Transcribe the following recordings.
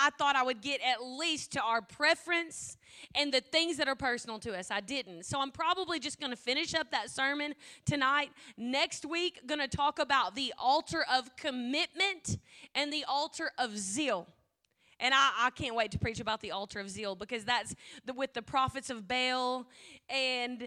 I thought I would get at least to our preference and the things that are personal to us. I didn't. So I'm probably just going to finish up that sermon tonight. Next week, going to talk about the altar of commitment and the altar of zeal. And I can't wait to preach about the altar of zeal, because that's with the prophets of Baal and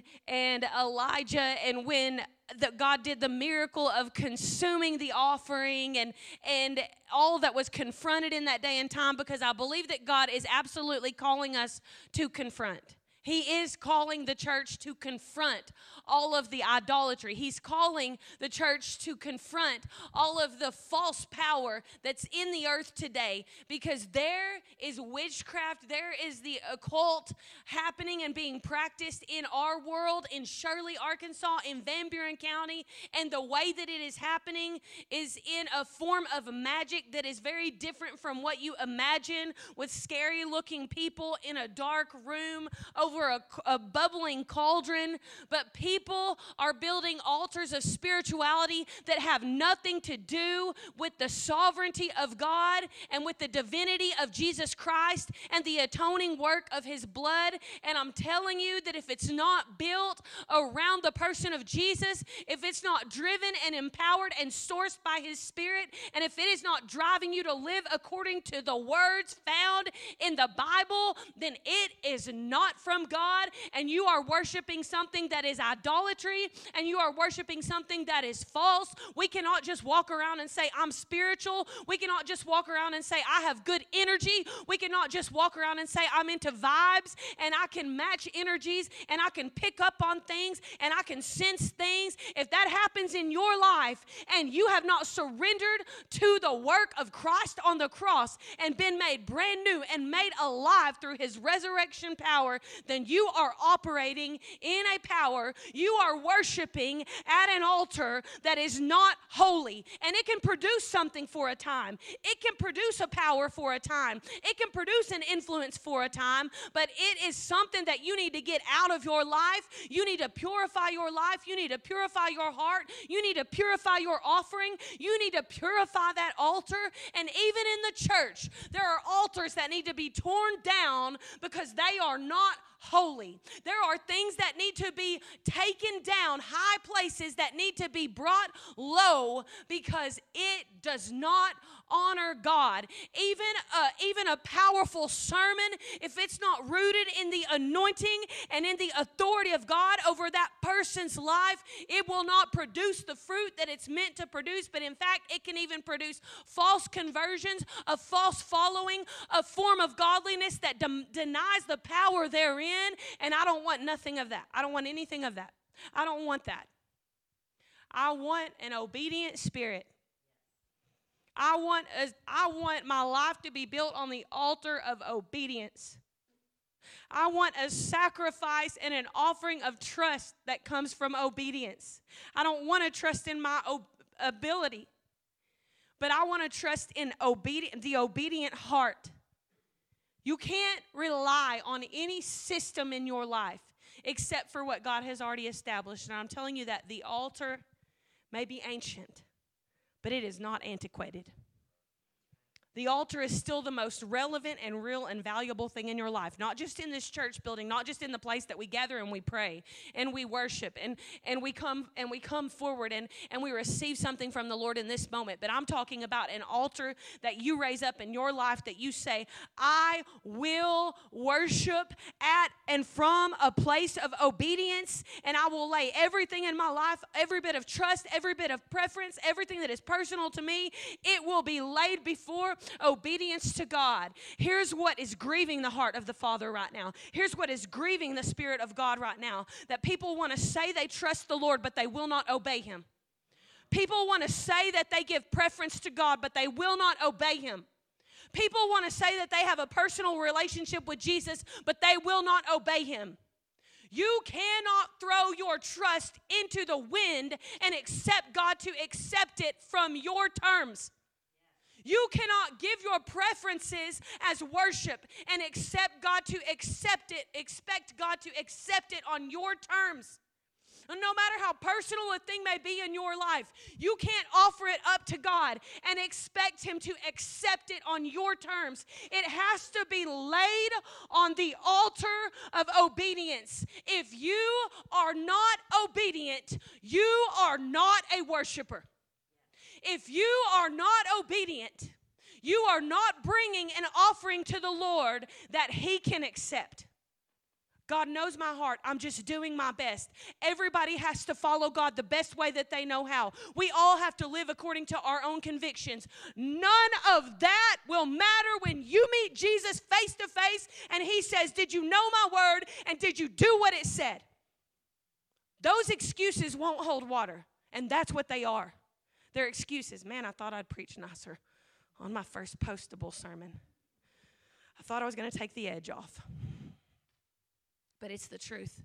Elijah, and when God did the miracle of consuming the offering and all that was confronted in that day and time, because I believe that God is absolutely calling us to confront. He is calling the church to confront all of the idolatry. He's calling the church to confront all of the false power that's in the earth today, because there is witchcraft, there is the occult happening and being practiced in our world, in Shirley, Arkansas, in Van Buren County, and the way that it is happening is in a form of magic that is very different from what you imagine, with scary looking people in a dark room over a bubbling cauldron. But people are building altars of spirituality that have nothing to do with the sovereignty of God and with the divinity of Jesus Christ and the atoning work of his blood. And I'm telling you that if it's not built around the person of Jesus, if it's not driven and empowered and sourced by his Spirit, and if it is not driving you to live according to the words found in the Bible, then it is not from God, and you are worshiping something that is idolatry, and you are worshiping something that is false. We cannot just walk around and say, I'm spiritual. We cannot just walk around and say, I have good energy. We cannot just walk around and say, I'm into vibes, and I can match energies, and I can pick up on things, and I can sense things. If that happens in your life, and you have not surrendered to the work of Christ on the cross and been made brand new and made alive through his resurrection power, then you are operating in a power. You are worshiping at an altar that is not holy. And it can produce something for a time. It can produce a power for a time. It can produce an influence for a time. But it is something that you need to get out of your life. You need to purify your life. You need to purify your heart. You need to purify your offering. You need to purify that altar. And even in the church, there are altars that need to be torn down because they are not holy. There are things that need to be taken down, high places that need to be brought low, because it does not honor God. Even a powerful sermon, if it's not rooted in the anointing and in the authority of God over that person's life, it will not produce the fruit that it's meant to produce. But in fact, it can even produce false conversions, a false following, a form of godliness that denies the power therein. And I don't want nothing of that. I don't want anything of that. I don't want that. I want an obedient spirit. I want my life to be built on the altar of obedience. I want a sacrifice and an offering of trust that comes from obedience. I don't want to trust in my ability, but I want to trust in the obedient heart. You can't rely on any system in your life except for what God has already established. And I'm telling you that the altar may be ancient, but it is not antiquated. The altar is still the most relevant and real and valuable thing in your life. Not just in this church building, not just in the place that we gather and we pray and we worship and we come forward and we receive something from the Lord in this moment. But I'm talking about an altar that you raise up in your life, that you say, I will worship at and from a place of obedience, and I will lay everything in my life, every bit of trust, every bit of preference, everything that is personal to me, it will be laid before obedience to God. Here's what is grieving the heart of the Father right now. Here's what is grieving the Spirit of God right now. That people want to say they trust the Lord, but they will not obey him. People want to say that they give preference to God, but they will not obey him. People want to say that they have a personal relationship with Jesus, but they will not obey him. You cannot throw your trust into the wind and expect God to accept it from your terms. You cannot give your preferences as worship and expect God to accept it on your terms. And no matter how personal a thing may be in your life, you can't offer it up to God and expect Him to accept it on your terms. It has to be laid on the altar of obedience. If you are not obedient, you are not a worshiper. If you are not obedient, you are not bringing an offering to the Lord that He can accept. God knows my heart. I'm just doing my best. Everybody has to follow God the best way that they know how. We all have to live according to our own convictions. None of that will matter when you meet Jesus face to face and He says, did you know my word and did you do what it said? Those excuses won't hold water, and that's what they are. They're excuses. Man, I thought I'd preach nicer on my first postable sermon. I thought I was going to take the edge off. But it's the truth.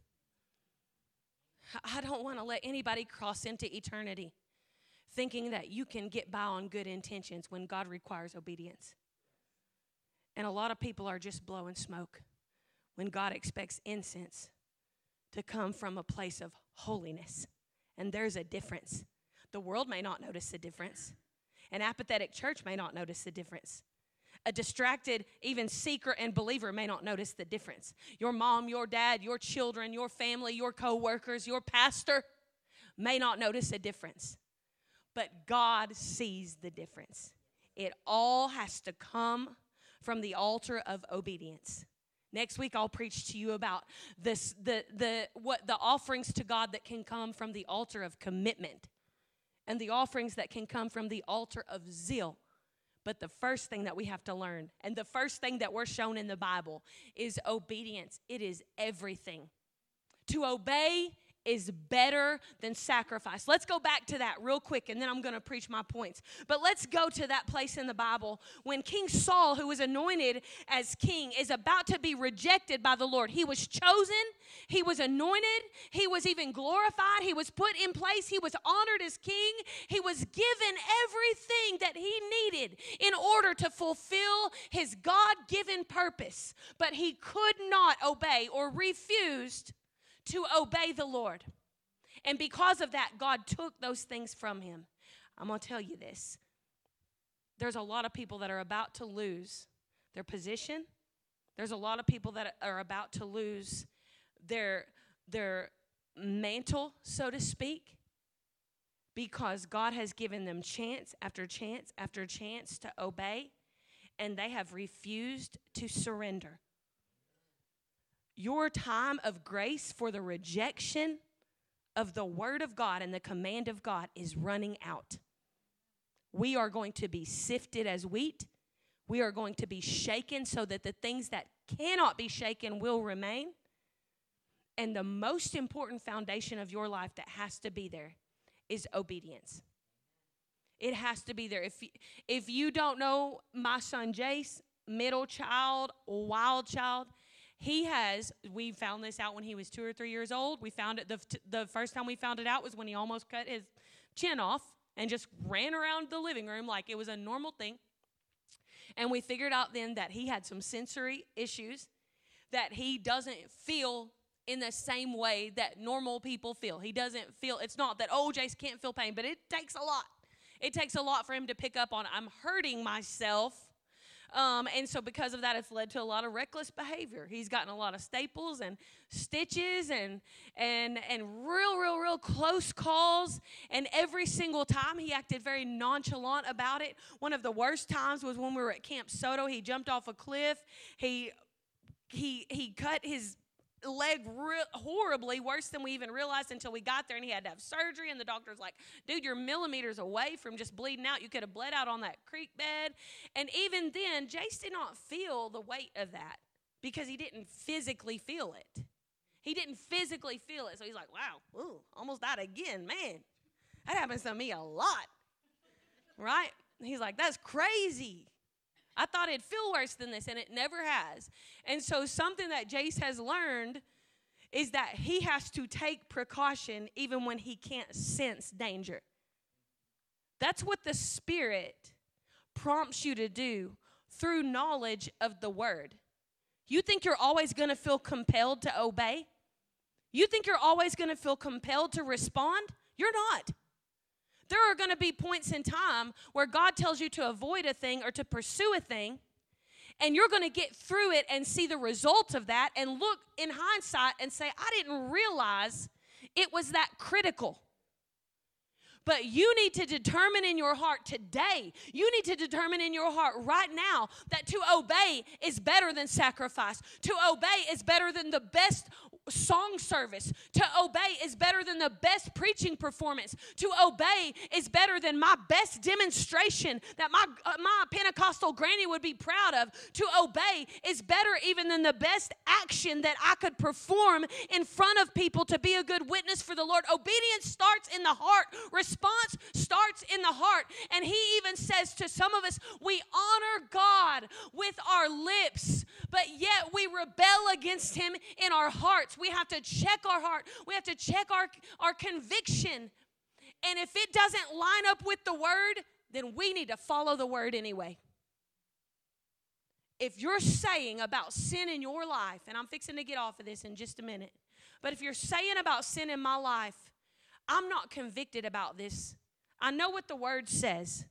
I don't want to let anybody cross into eternity thinking that you can get by on good intentions when God requires obedience. And a lot of people are just blowing smoke when God expects incense to come from a place of holiness. And there's a difference. The world may not notice the difference. An apathetic church may not notice the difference. A distracted, even seeker and believer may not notice the difference. Your mom, your dad, your children, your family, your co-workers, your pastor may not notice a difference. But God sees the difference. It all has to come from the altar of obedience. Next week I'll preach to you about this, the offerings to God that can come from the altar of commitment and the offerings that can come from the altar of zeal. But the first thing that we have to learn, and the first thing that we're shown in the Bible, is obedience. It is everything. To obey is better than sacrifice. Let's go back to that real quick, and then I'm going to preach my points. But let's go to that place in the Bible when King Saul, who was anointed as king, is about to be rejected by the Lord. He was chosen. He was anointed. He was even glorified. He was put in place. He was honored as king. He was given everything that he needed in order to fulfill his God-given purpose. But he could not obey, or refused to obey the Lord. And because of that, God took those things from him. I'm going to tell you this. There's a lot of people that are about to lose their position. There's a lot of people that are about to lose their mantle, so to speak, because God has given them chance after chance after chance to obey, and they have refused to surrender. Your time of grace for the rejection of the word of God and the command of God is running out. We are going to be sifted as wheat. We are going to be shaken so that the things that cannot be shaken will remain. And the most important foundation of your life that has to be there is obedience. It has to be there. If you don't know my son Jace, middle child, wild child, we found this out when he was 2 or 3 years old. We found it, the first time we found it out was when he almost cut his chin off and just ran around the living room like it was a normal thing. And we figured out then that he had some sensory issues, that he doesn't feel in the same way that normal people feel. He doesn't feel, it's not that, oh, Jace can't feel pain, but it takes a lot. It takes a lot for him to pick up on, I'm hurting myself. And so because of that, it's led to a lot of reckless behavior. He's gotten a lot of staples and stitches and real close calls. And every single time he acted very nonchalant about it. One of the worst times was when we were at Camp Soto. He jumped off a cliff. He cut his leg horribly, worse than we even realized until we got there, and he had to have surgery. And the doctor's like, dude, you're millimeters away from just bleeding out. You could have bled out on that creek bed. And even then, Jace did not feel the weight of that because he didn't physically feel it. He didn't physically feel it. So he's like, wow, ooh, almost died again. Man, that happens to me a lot, right? He's like, that's crazy. I thought it'd feel worse than this, and it never has. And so something that Jace has learned is that he has to take precaution even when he can't sense danger. That's what the Spirit prompts you to do through knowledge of the Word. You think you're always going to feel compelled to obey? You think you're always going to feel compelled to respond? You're not. There are going to be points in time where God tells you to avoid a thing or to pursue a thing, and you're going to get through it and see the results of that and look in hindsight and say, I didn't realize it was that critical. But you need to determine in your heart today, you need to determine in your heart right now that to obey is better than sacrifice. To obey is better than the best song service. To obey is better than the best preaching performance. To obey is better than my best demonstration that my Pentecostal granny would be proud of. To obey is better even than the best action that I could perform in front of people to be a good witness for the Lord. Obedience starts in the heart. Response starts in the heart. And he even says to some of us, we honor God with our lips, but yet we rebel against him in our hearts. We have to check our heart. We have to check our conviction. And if it doesn't line up with the word, then we need to follow the word anyway. If you're saying about sin in your life, and I'm fixing to get off of this in just a minute, but if you're saying about sin in my life, I'm not convicted about this. I know what the word says.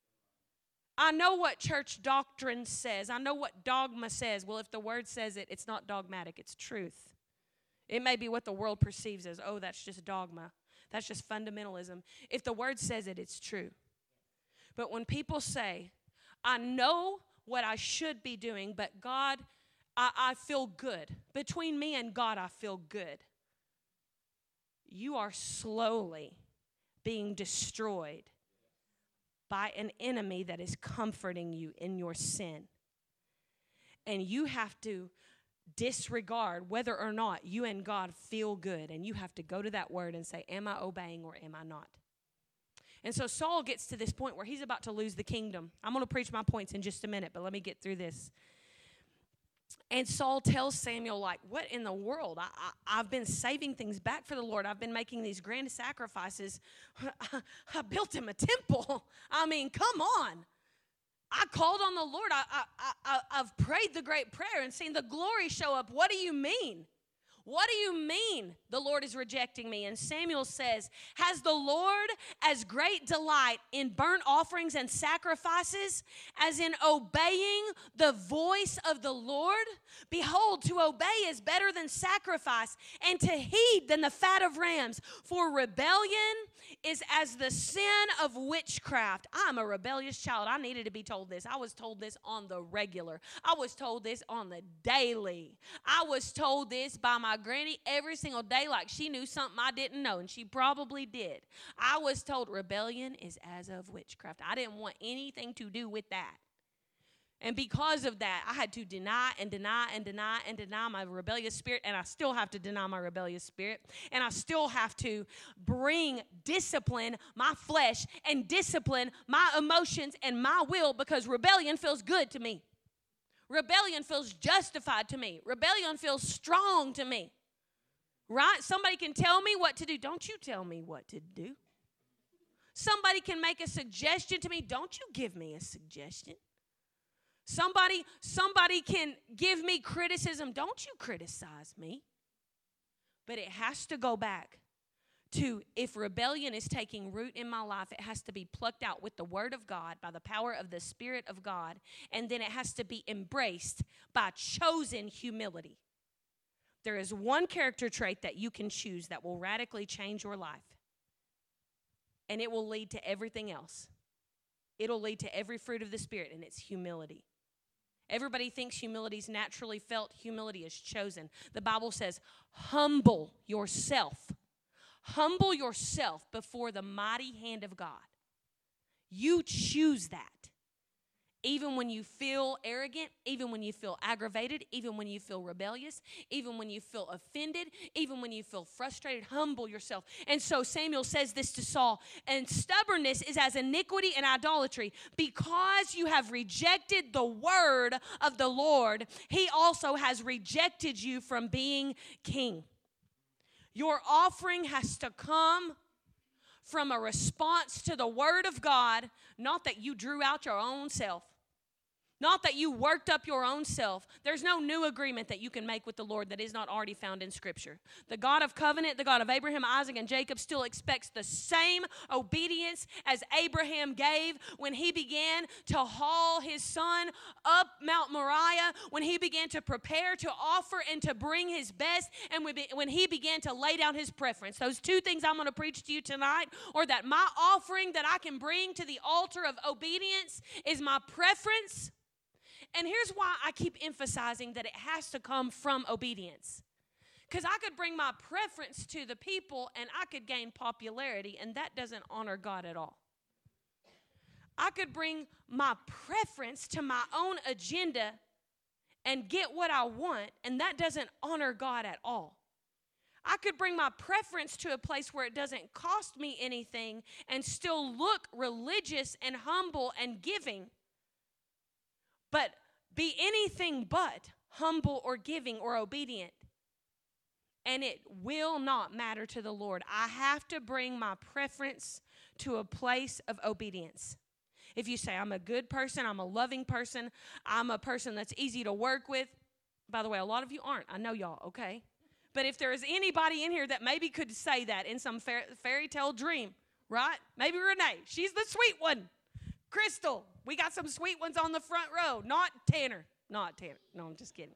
I know what church doctrine says. I know what dogma says. Well, if the word says it, it's not dogmatic, it's truth. It may be what the world perceives as, oh, that's just dogma. That's just fundamentalism. If the word says it, it's true. But when people say, I know what I should be doing, but God, I feel good. Between me and God, I feel good. You are slowly being destroyed by an enemy that is comforting you in your sin. And you have to disregard whether or not you and God feel good. And you have to go to that word and say, am I obeying or am I not? And so Saul gets to this point where he's about to lose the kingdom. I'm going to preach my points in just a minute, but let me get through this. And Saul tells Samuel, like, what in the world? I've been saving things back for the Lord. I've been making these grand sacrifices. I built him a temple. I mean, come on. I called on the Lord. I've prayed the great prayer and seen the glory show up. What do you mean? What do you mean the Lord is rejecting me? And Samuel says, has the Lord as great delight in burnt offerings and sacrifices as in obeying the voice of the Lord? Behold, to obey is better than sacrifice, and to heed than the fat of rams. For rebellion is as the sin of witchcraft. I'm a rebellious child. I needed to be told this. I was told this on the regular. I was told this on the daily. I was told this by my granny every single day like she knew something I didn't know, and she probably did. I was told rebellion is as of witchcraft. I didn't want anything to do with that. And because of that, I had to deny my rebellious spirit, and I still have to deny my rebellious spirit, and I still have to discipline my flesh and discipline my emotions and my will, because rebellion feels good to me. Rebellion feels justified to me. Rebellion feels strong to me. Right? Somebody can tell me what to do. Don't you tell me what to do. Somebody can make a suggestion to me. Don't you give me a suggestion. Somebody can give me criticism. Don't you criticize me. But it has to go back to, if rebellion is taking root in my life, it has to be plucked out with the word of God, by the power of the Spirit of God, and then it has to be embraced by chosen humility. There is one character trait that you can choose that will radically change your life, and it will lead to everything else. It'll lead to every fruit of the Spirit, and it's humility. Everybody thinks humility is naturally felt. Humility is chosen. The Bible says, humble yourself. Humble yourself before the mighty hand of God. You choose that. Even when you feel arrogant, even when you feel aggravated, even when you feel rebellious, even when you feel offended, even when you feel frustrated, humble yourself. And so Samuel says this to Saul, and stubbornness is as iniquity and idolatry. Because you have rejected the word of the Lord, he also has rejected you from being king. Your offering has to come from a response to the word of God, not that you drew out your own self. Not that you worked up your own self. There's no new agreement that you can make with the Lord that is not already found in Scripture. The God of covenant, the God of Abraham, Isaac, and Jacob still expects the same obedience as Abraham gave when he began to haul his son up Mount Moriah, when he began to prepare to offer and to bring his best, and when he began to lay down his preference. Those two things I'm going to preach to you tonight, or that my offering that I can bring to the altar of obedience is my preference. And here's why I keep emphasizing that it has to come from obedience. Because I could bring my preference to the people and I could gain popularity, and that doesn't honor God at all. I could bring my preference to my own agenda and get what I want, and that doesn't honor God at all. I could bring my preference to a place where it doesn't cost me anything and still look religious and humble and giving, but be anything but humble or giving or obedient. And it will not matter to the Lord. I have to bring my preference to a place of obedience. If you say, I'm a good person, I'm a loving person, I'm a person that's easy to work with. By the way, a lot of you aren't. I know y'all, okay? But if there is anybody in here that maybe could say that in some fairy tale dream, right? Maybe Renee. She's the sweet one. Crystal. We got some sweet ones on the front row. Not Tanner. No, I'm just kidding.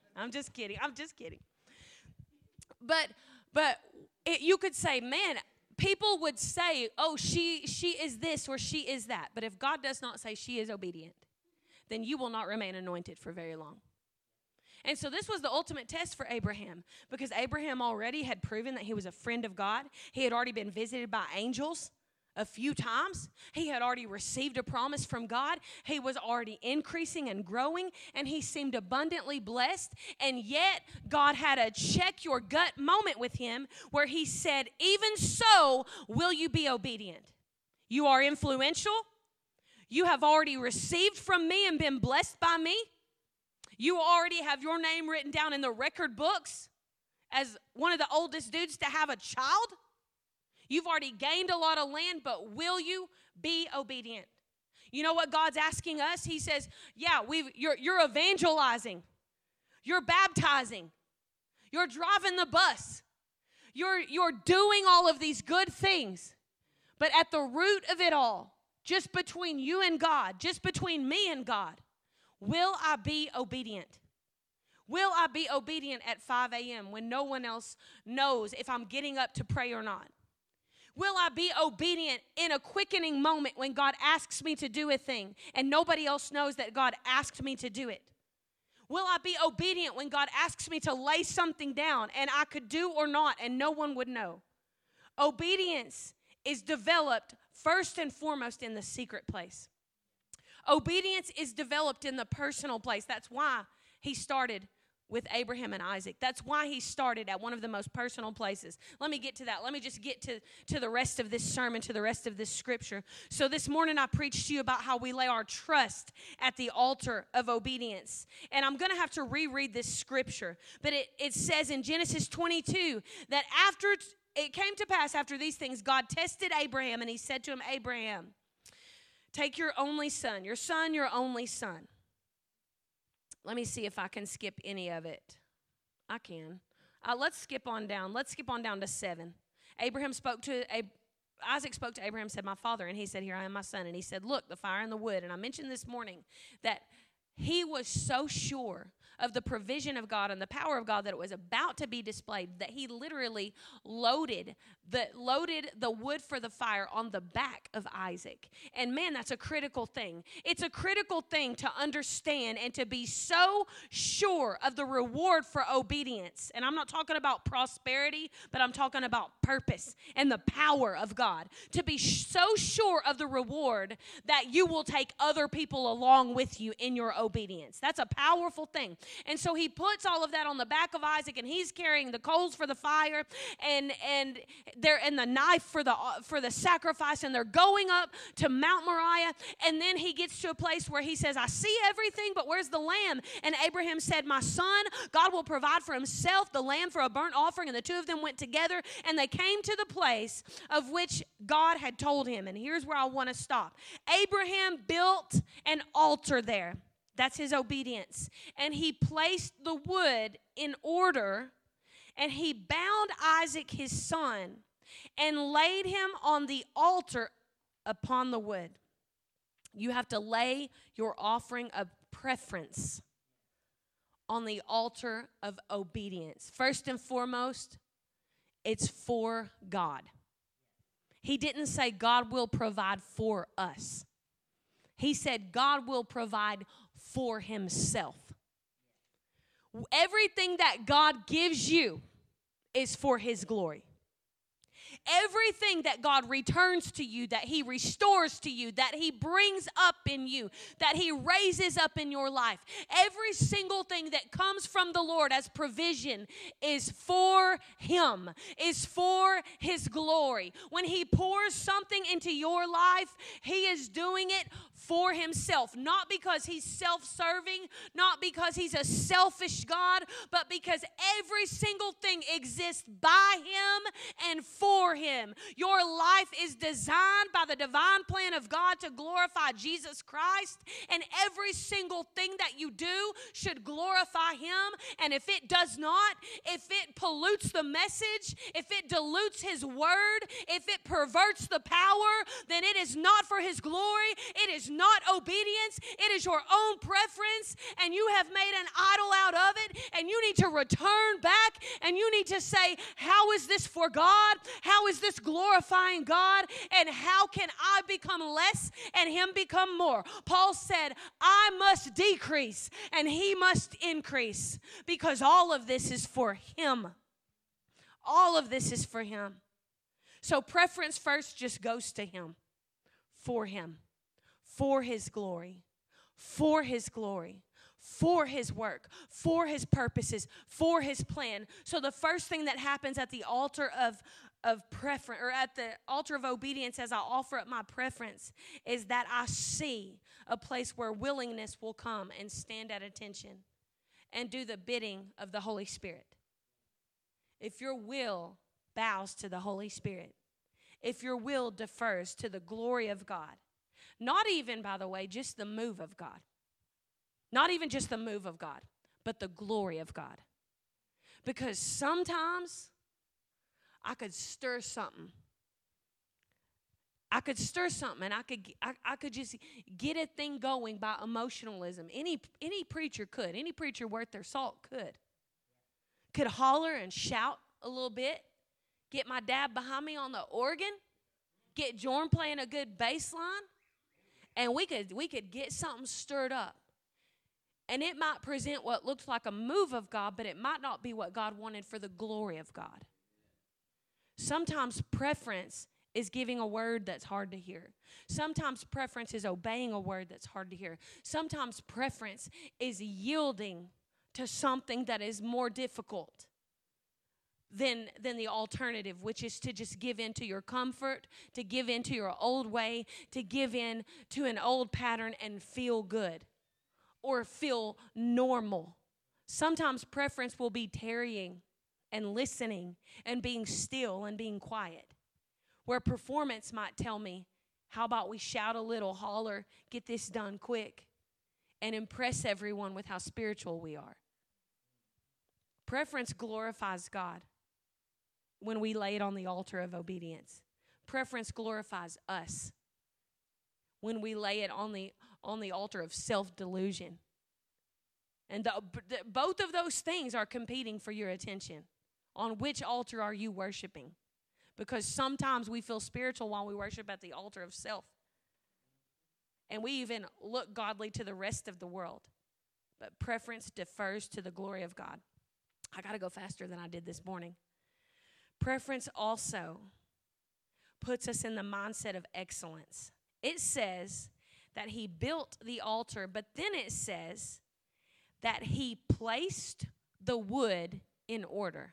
But you could say, man, people would say, oh, she is this or she is that. But if God does not say she is obedient, then you will not remain anointed for very long. And so this was the ultimate test for Abraham, because Abraham already had proven that he was a friend of God. He had already been visited by angels a few times. He had already received a promise from God. He was already increasing and growing, and he seemed abundantly blessed. And yet, God had a check your gut moment with him where he said, even so, will you be obedient? You are influential. You have already received from me and been blessed by me. You already have your name written down in the record books as one of the oldest dudes to have a child. You've already gained a lot of land, but will you be obedient? You know what God's asking us? He says, yeah, you're evangelizing. You're baptizing. You're driving the bus. You're doing all of these good things. But at the root of it all, just between you and God, just between me and God, will I be obedient? Will I be obedient at 5 a.m. when no one else knows if I'm getting up to pray or not? Will I be obedient in a quickening moment when God asks me to do a thing and nobody else knows that God asked me to do it? Will I be obedient when God asks me to lay something down and I could do or not and no one would know? Obedience is developed first and foremost in the secret place. Obedience is developed in the personal place. That's why he started with Abraham and Isaac. That's why he started at one of the most personal places. Let me get to that. Let me just get to the rest of this sermon, to the rest of this scripture. So this morning I preached to you about how we lay our trust at the altar of obedience. And I'm going to have to reread this scripture. But it says in Genesis 22 that after it came to pass after these things, God tested Abraham and he said to him, Abraham, take your only son, your only son. Let me see if I can skip any of it. I can. Let's skip on down. Let's skip on down to 7. Isaac spoke to Abraham, said, my father. And he said, here I am, my son. And he said, look, the fire and the wood. And I mentioned this morning that he was so sure of the provision of God and the power of God that it was about to be displayed that he literally loaded the wood for the fire on the back of Isaac. And man, that's a critical thing. It's a critical thing to understand and to be so sure of the reward for obedience. And I'm not talking about prosperity, but I'm talking about purpose and the power of God. To be so sure of the reward that you will take other people along with you in your obedience. That's a powerful thing. And so he puts all of that on the back of Isaac, and he's carrying the coals for the fire and the knife for the sacrifice, and they're going up to Mount Moriah. And then he gets to a place where he says, I see everything, but where's the lamb? And Abraham said, my son, God will provide for himself the lamb for a burnt offering. And the two of them went together, and they came to the place of which God had told him. And here's where I want to stop. Abraham built an altar there. That's his obedience. And he placed the wood in order, and he bound Isaac his son and laid him on the altar upon the wood. You have to lay your offering of preference on the altar of obedience. First and foremost, it's for God. He didn't say God will provide for us. He said God will provide for himself. Everything that God gives you is for his glory. Everything that God returns to you, that he restores to you, that he brings up in you, that he raises up in your life, every single thing that comes from the Lord as provision is for him, is for his glory. When he pours something into your life, he is doing it for himself, not because he's self-serving, not because he's a selfish God, but because every single thing exists by him and for him. Your life is designed by the divine plan of God to glorify Jesus Christ, and every single thing that you do should glorify him. And if it does not, if it pollutes the message, if it dilutes his word, if it perverts the power, then it is not for his glory. It is not obedience. It is your own preference, and you have made an idol out of it, and you need to return back, and you need to say, how is this for God? How is this glorifying God? And how can I become less and him become more? Paul said, I must decrease and he must increase, because all of this is for him. All of this is for him. So preference first just goes to him, for his glory, for his glory, for his work, for his purposes, for his plan. So the first thing that happens at the altar of preference, or at the altar of obedience, as I offer up my preference, is that I see a place where willingness will come and stand at attention and do the bidding of the Holy Spirit. If your will bows to the Holy Spirit, if your will defers to the glory of God, not even, by the way, just the move of God, not even just the move of God, but the glory of God. Because sometimes I could stir something. I could just get a thing going by emotionalism. Any preacher could. Any preacher worth their salt could holler and shout a little bit, get my dad behind me on the organ, get Jorn playing a good bass line, and we could get something stirred up. And it might present what looks like a move of God, but it might not be what God wanted for the glory of God. Sometimes preference is giving a word that's hard to hear. Sometimes preference is obeying a word that's hard to hear. Sometimes preference is yielding to something that is more difficult than the alternative, which is to just give in to your comfort, to give in to your old way, to give in to an old pattern and feel good or feel normal. Sometimes preference will be tarrying and listening and being still and being quiet, where performance might tell me, how about we shout a little, holler, get this done quick, and impress everyone with how spiritual we are. Preference glorifies God when we lay it on the altar of obedience. Preference glorifies us when we lay it on the altar of self-delusion. And both of those things are competing for your attention. On which altar are you worshiping? Because sometimes we feel spiritual while we worship at the altar of self. And we even look godly to the rest of the world. But preference defers to the glory of God. I got to go faster than I did this morning. Preference also puts us in the mindset of excellence. It says that he built the altar, but then it says that he placed the wood in order.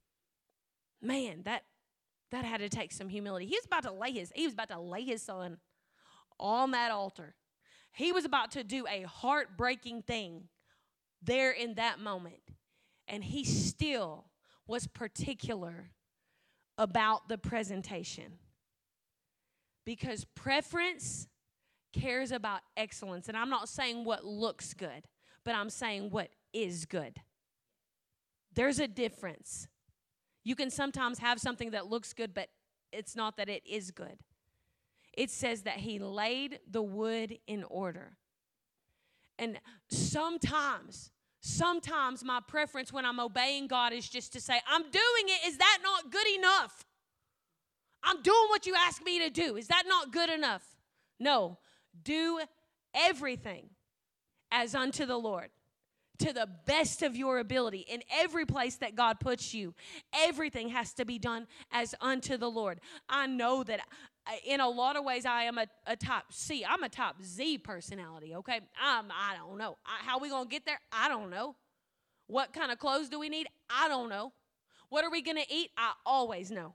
Man, that had to take some humility. He was about to lay his son on that altar. He was about to do a heartbreaking thing there in that moment. And he still was particular about the presentation. Because preference cares about excellence. And I'm not saying what looks good, but I'm saying what is good. There's a difference. You can sometimes have something that looks good, but it's not that it is good. It says that he laid the wood in order. And sometimes my preference when I'm obeying God is just to say, I'm doing it. Is that not good enough? I'm doing what you asked me to do. Is that not good enough? No. Do everything as unto the Lord, to the best of your ability. In every place that God puts you, everything has to be done as unto the Lord. I know that in a lot of ways I am a type C. I'm a type Z personality, okay? I don't know. How we going to get there? I don't know. What kind of clothes do we need? I don't know. What are we going to eat? I always know.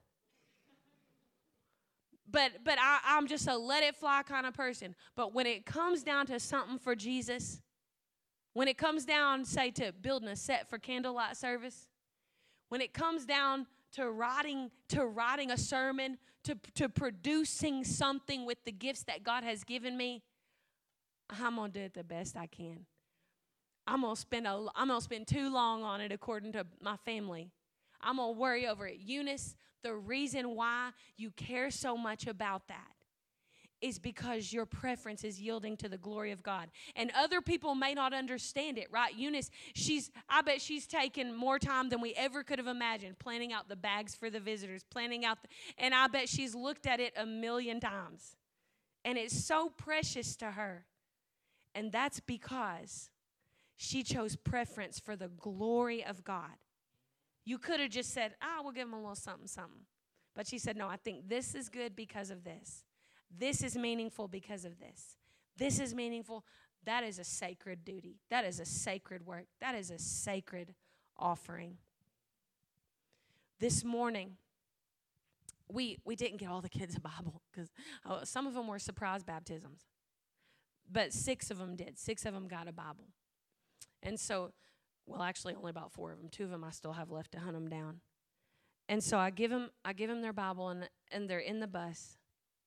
But I'm just a let it fly kind of person. But when it comes down to something for Jesus, when it comes down, say, to building a set for candlelight service, when it comes down to writing a sermon, to producing something with the gifts that God has given me, I'm going to do it the best I can. I'm going to spend too long on it according to my family. I'm going to worry over it. Eunice, the reason why you care so much about that is because your preference is yielding to the glory of God. And other people may not understand it, right? Eunice, I bet she's taken more time than we ever could have imagined, planning out the bags for the visitors, and I bet she's looked at it a million times. And it's so precious to her. And that's because she chose preference for the glory of God. You could have just said, we'll give them a little something, something. But she said, no, I think this is good because of this. This is meaningful because of this. This is meaningful. That is a sacred duty. That is a sacred work. That is a sacred offering. This morning, we didn't get all the kids a Bible because some of them were surprise baptisms. But 6 of them did. 6 of them got a Bible. And so, well, actually only about 4 of them. 2 of them I still have left to hunt them down. And so I give them their Bible, and they're in the bus.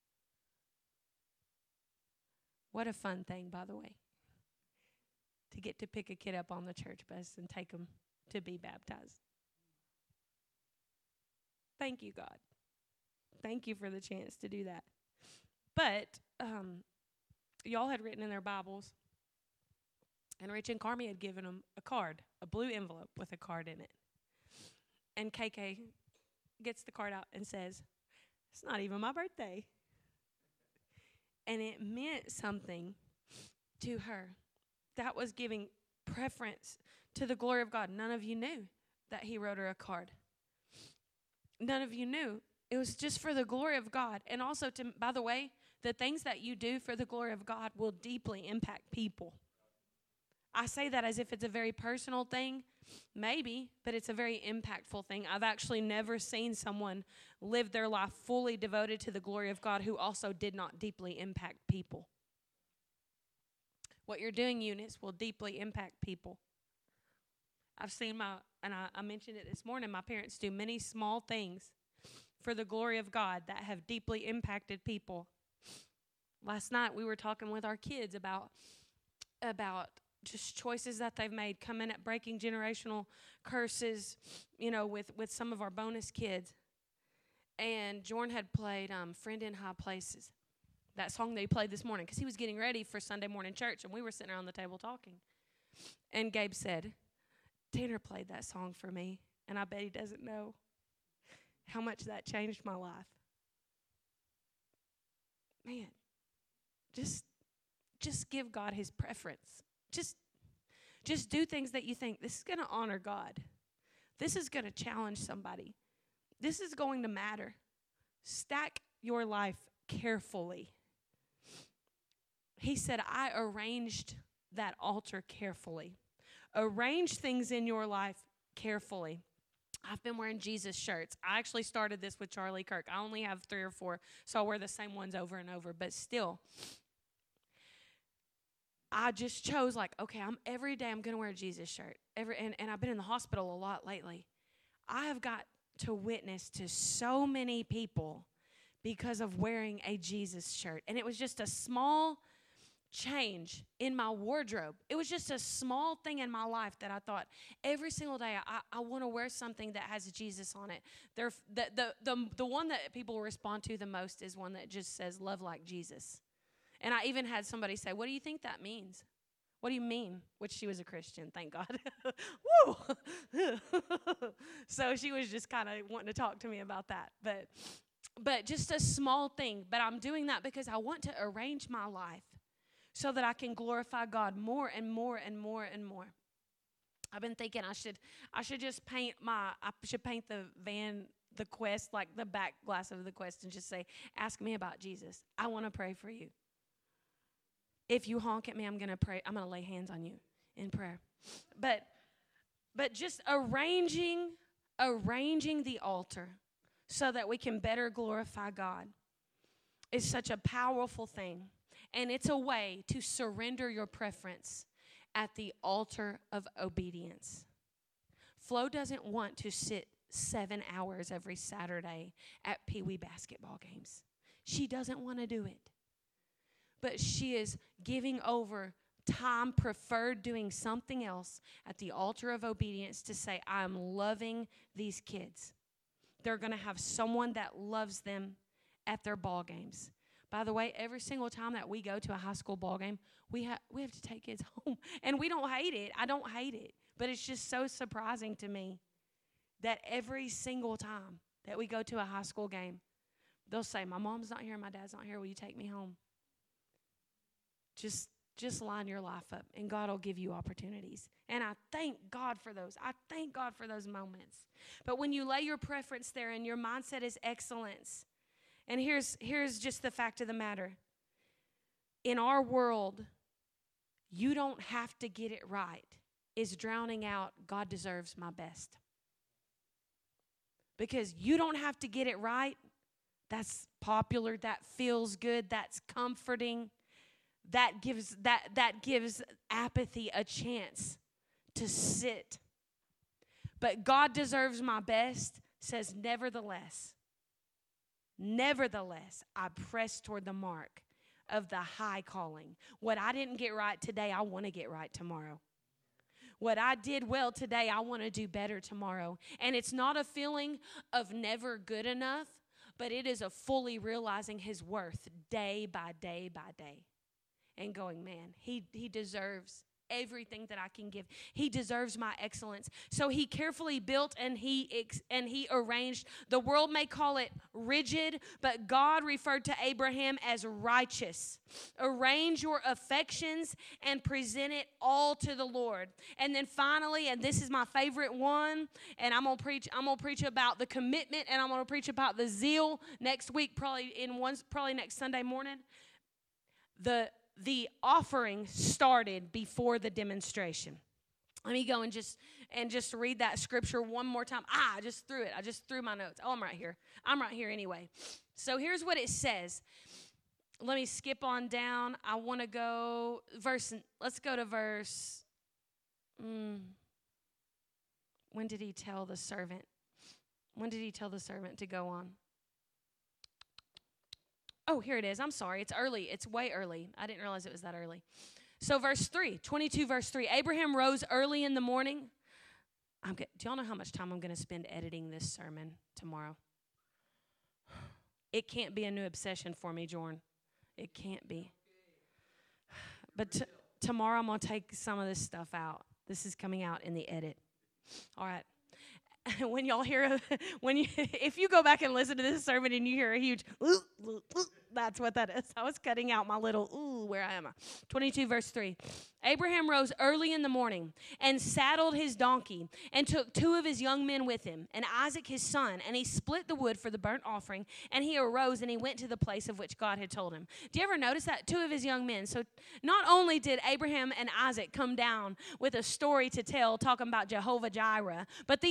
What a fun thing, by the way, to get to pick a kid up on the church bus and take them to be baptized. Thank you, God. Thank you for the chance to do that. But y'all had written in their Bibles, and Rich and Carmi had given them a card, a blue envelope with a card in it. And KK gets the card out and says, it's not even my birthday. And it meant something to her. That was giving preference to the glory of God. None of you knew that he wrote her a card. None of you knew. It was just for the glory of God. And also, by the way, the things that you do for the glory of God will deeply impact people. I say that as if it's a very personal thing. Maybe, but it's a very impactful thing. I've actually never seen someone live their life fully devoted to the glory of God who also did not deeply impact people. What you're doing, Eunice, will deeply impact people. I've seen I mentioned it this morning, my parents do many small things for the glory of God that have deeply impacted people. Last night we were talking with our kids about just choices that they've made, coming at breaking generational curses, with some of our bonus kids. And Jordan had played Friend in High Places, that song that he played this morning, because he was getting ready for Sunday morning church, and we were sitting around the table talking. And Gabe said, Tanner played that song for me, and I bet he doesn't know how much that changed my life. Man, just give God his preference. Just do things that you think, this is going to honor God. This is going to challenge somebody. This is going to matter. Stack your life carefully. He said, I arranged that altar carefully. Arrange things in your life carefully. I've been wearing Jesus shirts. I actually started this with Charlie Kirk. I only have 3 or 4, so I wear the same ones over and over. But still, I just chose every day I'm going to wear a Jesus shirt. And I've been in the hospital a lot lately. I have got to witness to so many people because of wearing a Jesus shirt. And it was just a small change in my wardrobe. It was just a small thing in my life that I thought every single day I want to wear something that has Jesus on it. The one that people respond to the most is one that just says love like Jesus. And I even had somebody say, what do you think that means? What do you mean? Which she was a Christian, thank God. Woo! So she was just kind of wanting to talk to me about that. But just a small thing. But I'm doing that because I want to arrange my life so that I can glorify God more and more and more and more. I've been thinking I should just paint the Quest, like the back glass of the Quest, and just say, ask me about Jesus. I want to pray for you. If you honk at me, I'm going to pray. I'm going to lay hands on you in prayer. But just arranging the altar so that we can better glorify God is such a powerful thing. And it's a way to surrender your preference at the altar of obedience. Flo doesn't want to sit 7 hours every Saturday at Pee Wee basketball games. She doesn't want to do it. But she is giving over time preferred doing something else at the altar of obedience to say, I'm loving these kids. They're going to have someone that loves them at their ball games. By the way, every single time that we go to a high school ball game, we have to take kids home. And we don't hate it. I don't hate it. But it's just so surprising to me that every single time that we go to a high school game, they'll say, my mom's not here, my dad's not here, will you take me home? Just line your life up, and God will give you opportunities. And I thank God for those. I thank God for those moments. But when you lay your preference there and your mindset is excellence, and here's just the fact of the matter. In our world, you don't have to get it right is drowning out God deserves my best. Because you don't have to get it right. That's popular. That feels good. That's comforting. That gives apathy a chance to sit. But God deserves my best says, nevertheless, I press toward the mark of the high calling. What I didn't get right today, I want to get right tomorrow. What I did well today, I want to do better tomorrow. And it's not a feeling of never good enough, but it is a fully realizing his worth day by day by day. And going, man, he deserves everything that I can give. He deserves my excellence. So he carefully built and he arranged. The world may call it rigid, but God referred to Abraham as righteous. Arrange your affections and present it all to the Lord. And then finally, and this is my favorite one, and I'm gonna preach about the commitment, and I'm gonna preach about the zeal next week, probably next Sunday morning. The offering started before the demonstration. Let me go and just read that scripture one more time. I just threw it. I just threw my notes. Oh, I'm right here. I'm right here anyway. So here's what it says. Let me skip on down. I want to go let's go to verse. When did he tell the servant? When did he tell the servant to go on? Oh, here it is. I'm sorry. It's early. It's way early. I didn't realize it was that early. So verse 3, 22 verse 3. Abraham rose early in the morning. Do y'all know how much time I'm going to spend editing this sermon tomorrow? It can't be a new obsession for me, Jordan. It can't be. But tomorrow I'm going to take some of this stuff out. This is coming out in the edit. All right. When y'all hear, if you go back and listen to this sermon and you hear a huge, that's what that is. I was cutting out my little, where am I? 22 verse 3. Abraham rose early in the morning and saddled his donkey and took 2 of his young men with him and Isaac his son, and he split the wood for the burnt offering, and he arose and he went to the place of which God had told him. Do you ever notice that? 2 of his young men. So not only did Abraham and Isaac come down with a story to tell talking about Jehovah Jireh, but these 2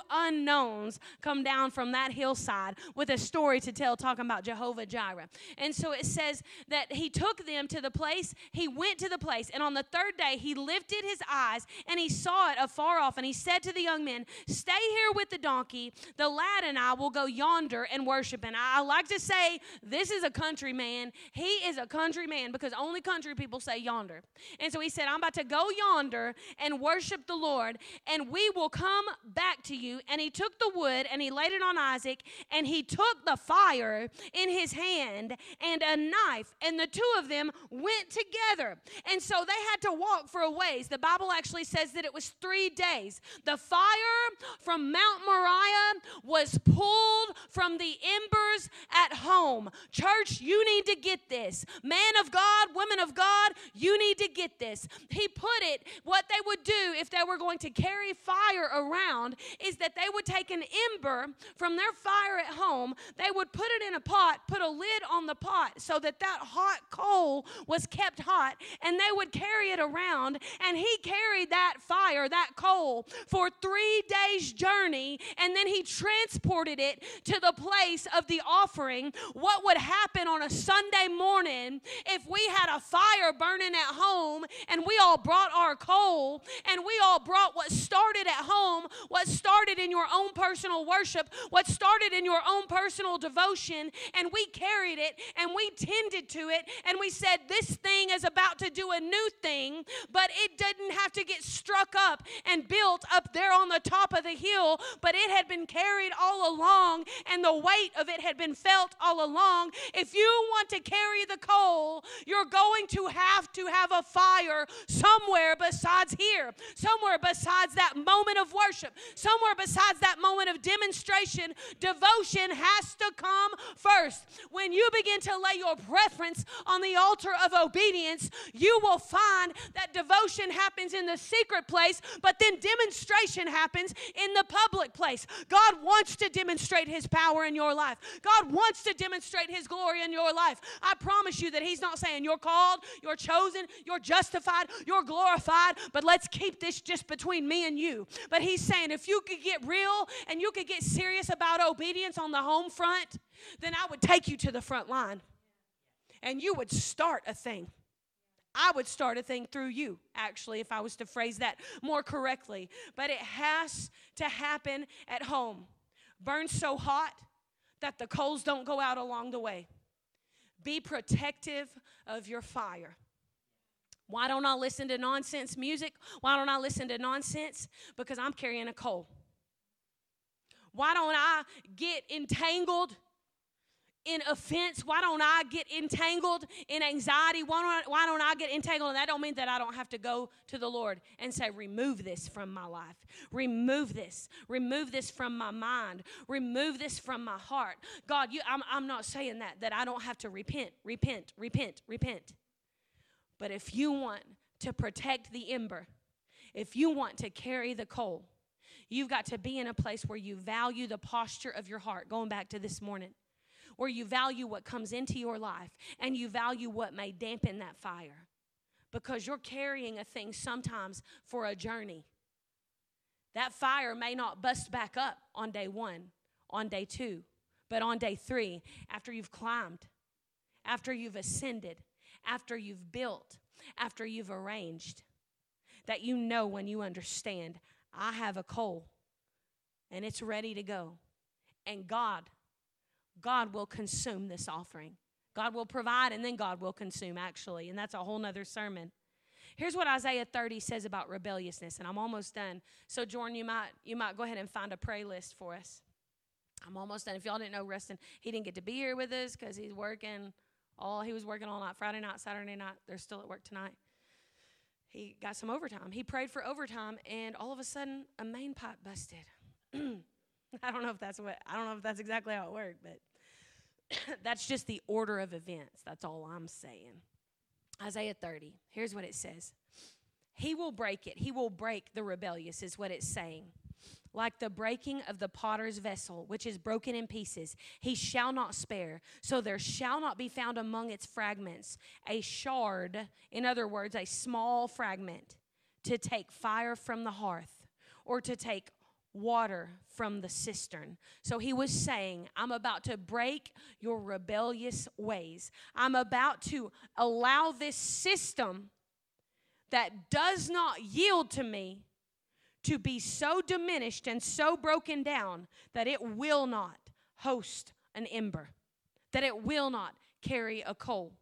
unknowns come down from that hillside with a story to tell, talking about Jehovah Jireh. And so it says that he took them to the place, he went to the place, and on the third day he lifted his eyes and he saw it afar off, and he said to the young men, stay here with the donkey, the lad and I will go yonder and worship. And I like to say, this is a country man. He is a country man because only country people say yonder. And so he said, I'm about to go yonder and worship the Lord, and we will come back to you. And he took the wood and he laid it on Isaac, and he took the fire in his hand and a knife, and the two of them went together. And so they had to walk for a ways. The Bible actually says that it was 3 days. The fire from Mount Moriah was pulled from the embers at home. Church, you need to get this. Man of God, women of God, you need to get this. He put it, what they would do if they were going to carry fire around is that they would take an ember from their fire at home, they would put it in a pot, put a lid on the pot so that that hot coal was kept hot, and they would carry it around, and he carried that fire, that coal, for 3 days' journey, and then he transported it to the place of the offering. What would happen on a Sunday morning if we had a fire burning at home and we all brought our coal and we all brought what started at home, what started in your own personal worship, what started in your own personal devotion, and we carried it and we tended to it, and we said, this thing is about to do a new thing, but it didn't have to get struck up and built up there on the top of the hill, but it had been carried all along, and the weight of it had been felt all along. If you want to carry the coal, you're going to have a fire somewhere besides here, somewhere besides that moment of worship, somewhere besides that moment of demonstration. Devotion has to come first. When you begin to lay your preference on the altar of obedience, you will find that devotion happens in the secret place, but then demonstration happens in the public place. God wants to demonstrate his power in your life. God wants to demonstrate his glory in your life. I promise you that he's not saying you're called, you're chosen, you're justified, you're glorified, but let's keep this just between me and you. But he's saying if you could get real and you could get serious about obedience on the home front, then I would take you to the front line and you would start a thing. I would start a thing through you, actually, if I was to phrase that more correctly. But it has to happen at home. Burn so hot that the coals don't go out along the way. Be protective of your fire. Why don't I listen to nonsense music? Why don't I listen to nonsense? Because I'm carrying a coal. Why don't I get entangled in offense? Why don't I get entangled in anxiety? Why don't I get entangled? And that don't mean that I don't have to go to the Lord and say, remove this from my life. Remove this. Remove this from my mind. Remove this from my heart. God, I'm not saying that I don't have to repent. But if you want to protect the ember, if you want to carry the coal, you've got to be in a place where you value the posture of your heart, going back to this morning, where you value what comes into your life and you value what may dampen that fire, because you're carrying a thing sometimes for a journey. That fire may not bust back up on day 1, on day 2, but on day 3, after you've climbed, after you've ascended, after you've built, after you've arranged, that you know when you understand, I have a coal and it's ready to go. And God will consume this offering. God will provide, and then God will consume, actually. And that's a whole nother sermon. Here's what Isaiah 30 says about rebelliousness, and I'm almost done. So, Jordan, you might go ahead and find a pray list for us. I'm almost done. If y'all didn't know, Rustin, he didn't get to be here with us because he was working all night, Friday night, Saturday night. They're still at work tonight. He got some overtime. He prayed for overtime, and all of a sudden, a main pipe busted. I don't know if that's exactly how it worked, but that's just the order of events. That's all I'm saying. Isaiah 30, here's what it says. He will break it. He will break the rebellious, is what it's saying. Like the breaking of the potter's vessel, which is broken in pieces, he shall not spare. So there shall not be found among its fragments a shard, in other words, a small fragment, to take fire from the hearth, or to take water from the cistern. So he was saying, I'm about to break your rebellious ways. I'm about to allow this system that does not yield to me to be so diminished and so broken down that it will not host an ember, that it will not carry a coal.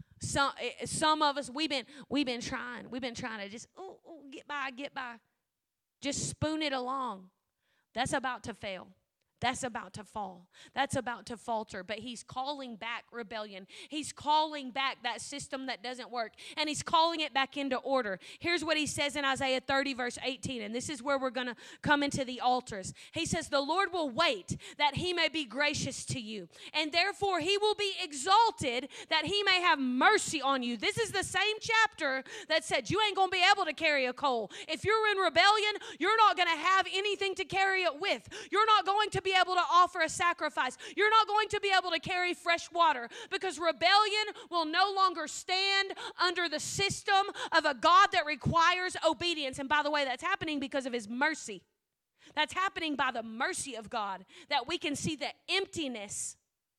Some of us, we've been trying to just get by, just spoon it along. That's about to fail. That's about to fall. That's about to falter. But he's calling back rebellion. He's calling back that system that doesn't work. And he's calling it back into order. Here's what he says in Isaiah 30, verse 18. And this is where we're going to come into the altars. He says, the Lord will wait that he may be gracious to you. And therefore he will be exalted that he may have mercy on you. This is the same chapter that said you ain't going to be able to carry a coal. If you're in rebellion, you're not going to have anything to carry it with. You're not going to be able to offer a sacrifice. You're not going to be able to carry fresh water because rebellion will no longer stand under the system of a God that requires obedience. And by the way, that's happening because of his mercy. That's happening by the mercy of God, that we can see the emptiness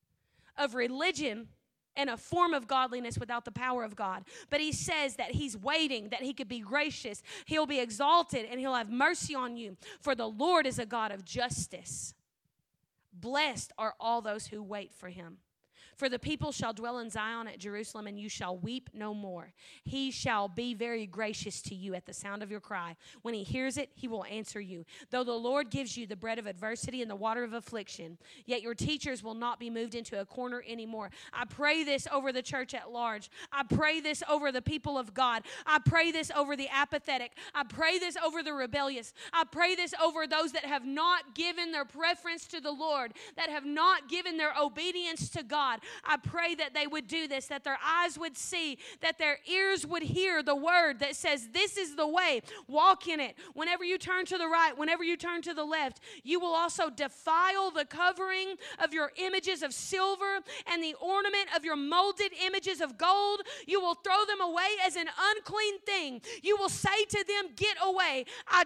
of religion and a form of godliness without the power of God. But he says that he's waiting, that he could be gracious, he'll be exalted, and he'll have mercy on you. For the Lord is a God of justice. Blessed are all those who wait for him. For the people shall dwell in Zion at Jerusalem, and you shall weep no more. He shall be very gracious to you at the sound of your cry. When he hears it, he will answer you. Though the Lord gives you the bread of adversity and the water of affliction, yet your teachers will not be moved into a corner anymore. I pray this over the church at large. I pray this over the people of God. I pray this over the apathetic. I pray this over the rebellious. I pray this over those that have not given their preference to the Lord, that have not given their obedience to God. I pray that they would do this, that their eyes would see, that their ears would hear the word that says, this is the way, walk in it. Whenever you turn to the right, whenever you turn to the left, you will also defile the covering of your images of silver and the ornament of your molded images of gold. You will throw them away as an unclean thing. You will say to them, get away.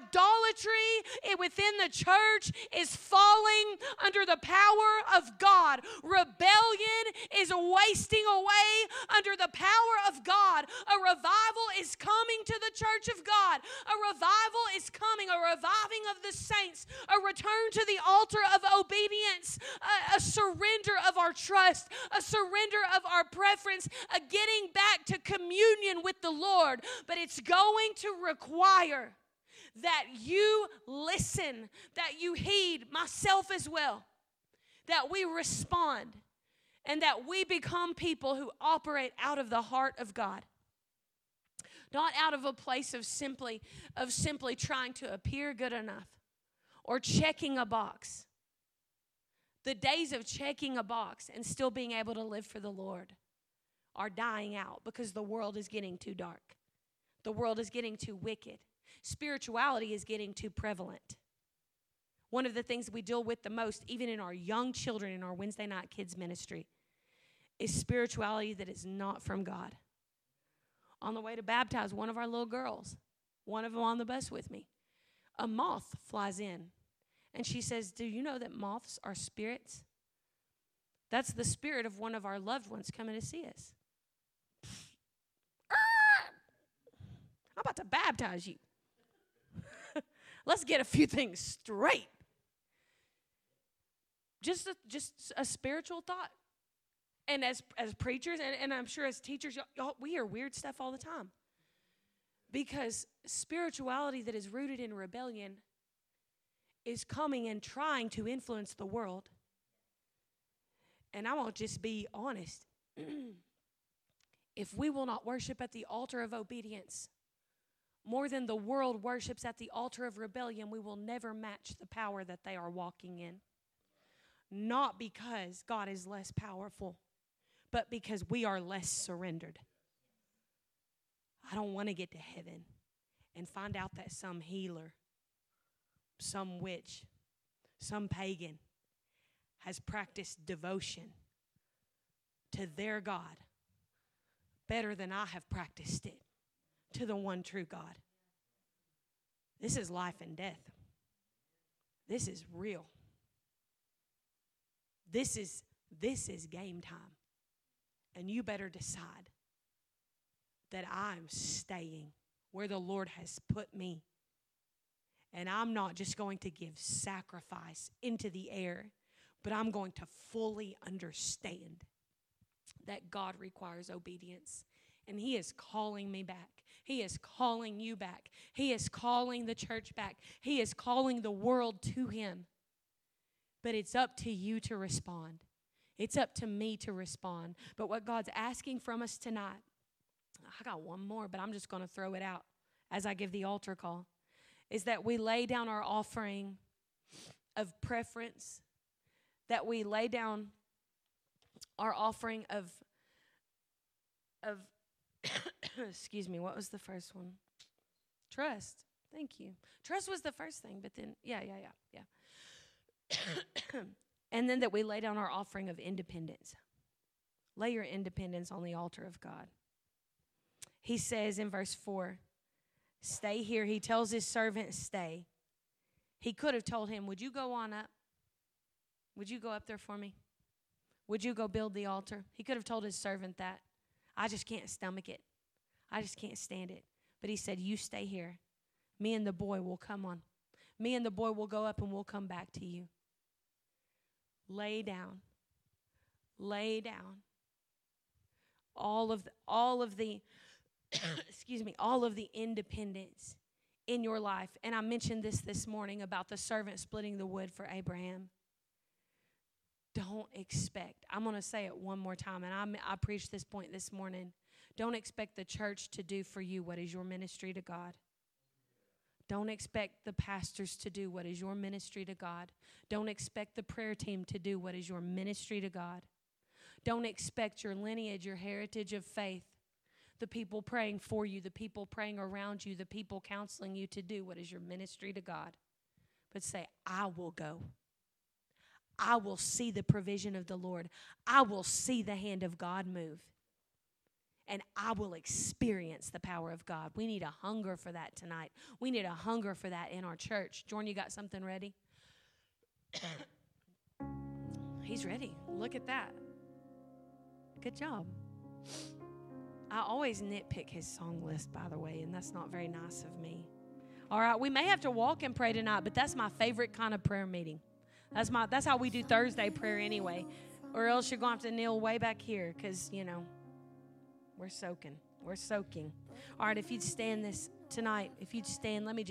Idolatry within the church is falling under the power of God. Rebellion is wasting away under the power of God. A revival is coming to the church of God. A revival is coming, a reviving of the saints, a return to the altar of obedience, a surrender of our trust, a surrender of our preference, a getting back to communion with the Lord. But it's going to require that you listen, that you heed, myself as well, that we respond, and that we become people who operate out of the heart of God. Not out of a place of simply trying to appear good enough or checking a box. The days of checking a box and still being able to live for the Lord are dying out because the world is getting too dark. The world is getting too wicked. Spirituality is getting too prevalent. One of the things we deal with the most, even in our young children in our Wednesday night kids ministry, is spirituality that is not from God. On the way to baptize one of our little girls, one of them on the bus with me, a moth flies in. And she says, do you know that moths are spirits? That's the spirit of one of our loved ones coming to see us. I'm about to baptize you. Let's get a few things straight. Just a spiritual thought. And as preachers, and I'm sure as teachers, y'all, we hear weird stuff all the time. Because spirituality that is rooted in rebellion is coming and trying to influence the world. And I won't just be honest. If we will not worship at the altar of obedience more than the world worships at the altar of rebellion, we will never match the power that they are walking in. Not because God is less powerful, but because we are less surrendered. I don't want to get to heaven and find out that some healer, some witch, some pagan has practiced devotion to their God better than I have practiced it to the one true God. This is life and death. This is real. This is game time. And you better decide that I'm staying where the Lord has put me. And I'm not just going to give sacrifice into the air, but I'm going to fully understand that God requires obedience. And He is calling me back. He is calling you back. He is calling the church back. He is calling the world to Him. But it's up to you to respond. It's up to me to respond. But what God's asking from us tonight, I got one more, but I'm just going to throw it out as I give the altar call, is that we lay down our offering of preference, that we lay down our offering of excuse me, what was the first one? Trust. Thank you. Trust was the first thing, but then, yeah. And then that we lay down our offering of independence. Lay your independence on the altar of God. He says in verse 4, stay here. He tells his servant, stay. He could have told him, would you go on up? Would you go up there for me? Would you go build the altar? He could have told his servant that. I just can't stomach it. I just can't stand it. But he said, you stay here. Me and the boy will come on. Me and the boy will go up and we'll come back to you. Lay down. Lay down. All of the all of the independence in your life. And I mentioned this morning about the servant splitting the wood for Abraham. Don't expect, I'm going to say it one more time, and I preached this point this morning. Don't expect the church to do for you what is your ministry to God. Don't expect the pastors to do what is your ministry to God. Don't expect the prayer team to do what is your ministry to God. Don't expect your lineage, your heritage of faith, the people praying for you, the people praying around you, the people counseling you to do what is your ministry to God. But say, I will go. I will see the provision of the Lord. I will see the hand of God move. And I will experience the power of God. We need a hunger for that tonight. We need a hunger for that in our church. Jordan, you got something ready? He's ready. Look at that. Good job. I always nitpick his song list, by the way, and that's not very nice of me. All right, we may have to walk and pray tonight, but that's my favorite kind of prayer meeting. That's how we do Thursday prayer anyway. Or else you're going to have to kneel way back here because, we're soaking. We're soaking. All right, if you'd stand this tonight, let me just